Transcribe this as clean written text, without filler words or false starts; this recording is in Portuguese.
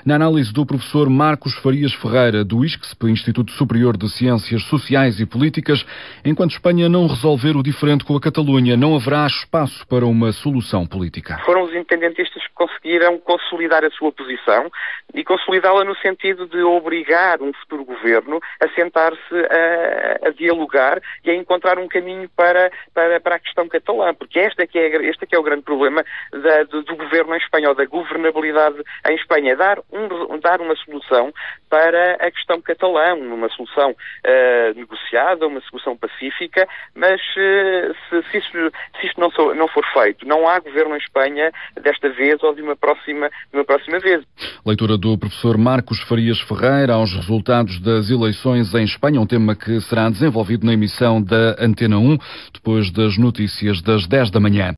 Na análise do professor Marcos Farias Ferreira, do ISCSP, Instituto Superior de Ciências Sociais e Políticas, enquanto Espanha não resolver o diferente com a Catalunha, não haverá espaço para uma solução política. Foram os independentistas que conseguiram consolidar a sua posição e consolidá-la no sentido de obrigar um futuro governo a sentar-se a dialogar e a encontrar um caminho para a questão catalã, porque este é o grande problema do governo em Espanha, ou da governabilidade em Espanha, dar uma solução para a questão catalã, uma solução negociada, uma solução pacífica, mas se isto não for feito, não há governo em Espanha desta vez ou de uma próxima vez. Leitura do professor Marcos Farias Ferreira aos resultados das eleições em Espanha, um tema que será desenvolvido na emissão da Antena 1, depois das notícias das 10 da manhã.